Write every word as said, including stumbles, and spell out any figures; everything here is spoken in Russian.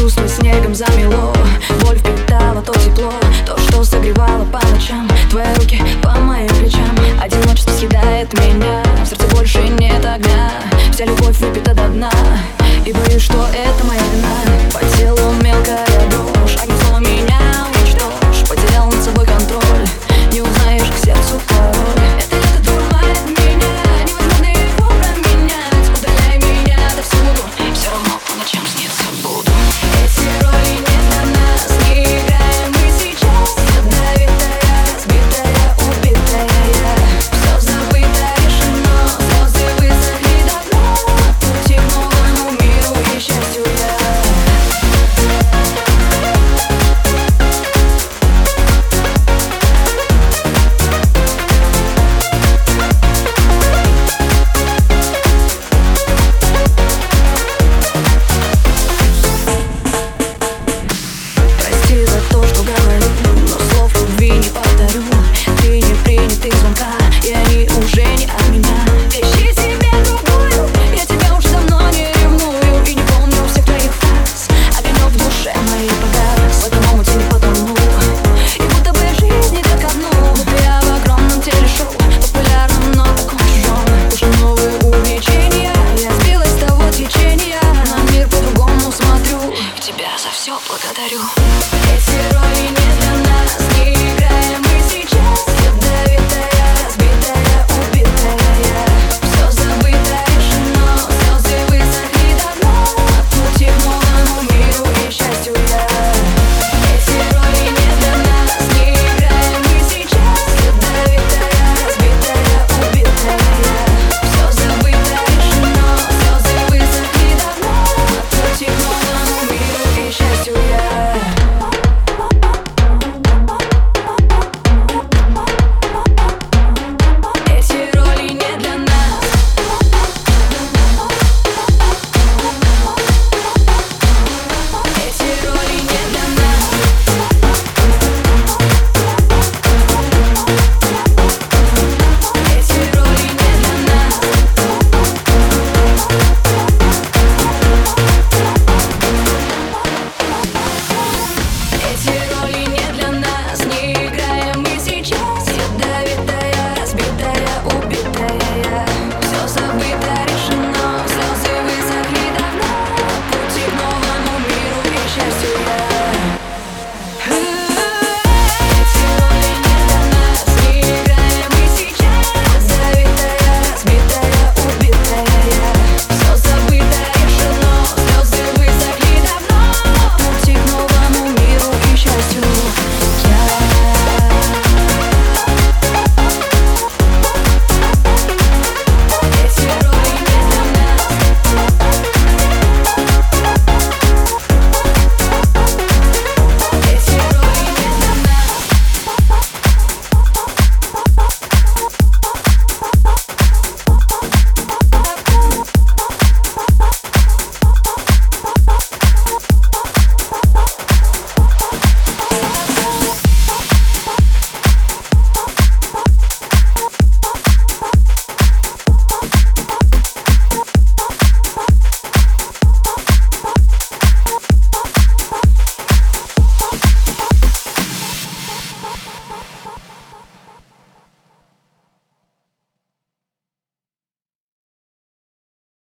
чувства снегом замело. Боль впитала то тепло, то, что согревало по ночам. Твои руки по моим плечам. Одиночество съедает меня, в сердце больше нет огня. Вся любовь выпита до дна, и боюсь, что это моя вина. По телу мелкая дрожь, одним словом меня уничтожь. Потерял над собой контроль, не узнаешь к сердцу пароль. Это лето дурманит меня, невозможно его променять. Удаляй меня отовсюду, все равно по ночам снится буду. Эти роли не для нас, не играем мы сейчас. Ядовитая, разбитая, убитая я. Все забыто, решено, слезы высохли давно. Пути к новому миру и счастью я. Прости за то, что говорю, но слов любви не повторю. Ты не принятый звонка, и они уже не от меня. Ищи себе другую, я тебя уже давно не ревную. И не помню всех твоих фраз, огонек в душе моей погас. В этом омуте не потону, и будто бы жизнь идет ко дну. Будто я в огромном телешоу, популярном, но таком чужом. Уже новые увлечения, я сбилась с того течения. На мир по-другому смотрю, и тебя за все благодарю. Эти роли не